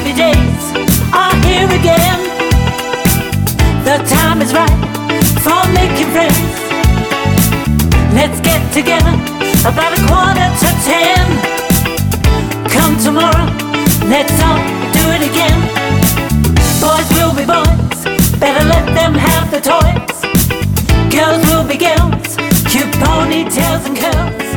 happy days are here again. The time is right for making friends. Let's get together about 9:45. Come tomorrow, let's all do it again. Boys will be boys, better let them have the toys. Girls will be girls, cute ponytails and curls.